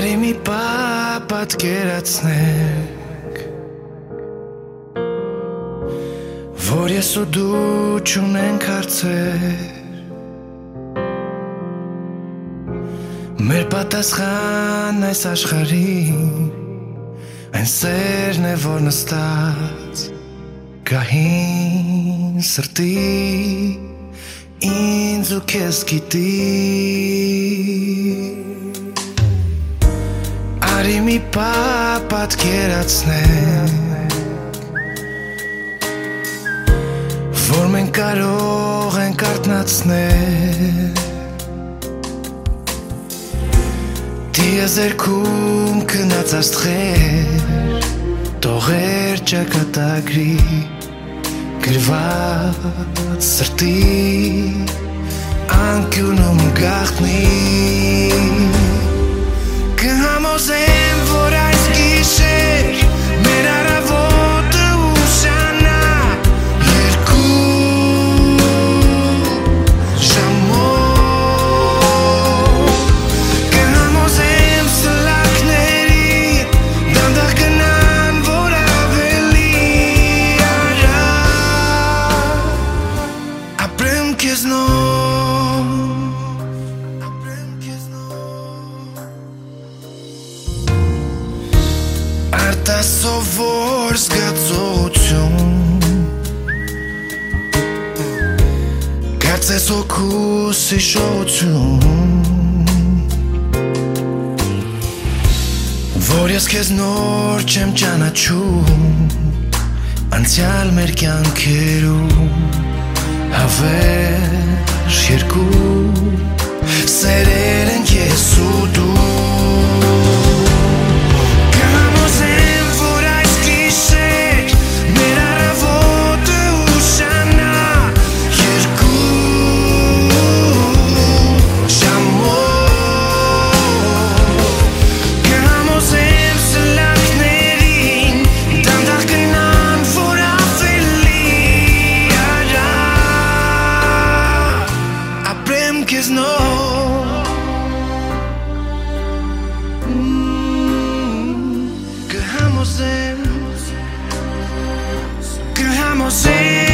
Արի մի պատկերացնենք, որ ես ու դու չունենք հարցեր, մեր պատասխանն այս աշխարհին այն սերն է, որ նստած գահին սրտի ինձ ու քեզ գիտի Արի մի պատկերացնենք, որ մենք կարող ենք արթնացնել Տիեզերքում քնած աստղեր Տողեր ճակատագրի գրված սրտի անկյունում գաղտնի Կհամոզեմ, որ այս գիշեր մեր առավոտը ուշանա երկու ժամով Կհամոզեմ սլակների դանդաղ գնան, որ ավելի արագ ապրեմ քեզնով Արտասովոր զգացողություն Կարծես հոգուս հիշողություն Որ ես քեզ նոր չեմ ճանաչում Անցյալ մեր կյանքերում Հավերժ երկու Սերեր ենք ես ու դու Que amo ser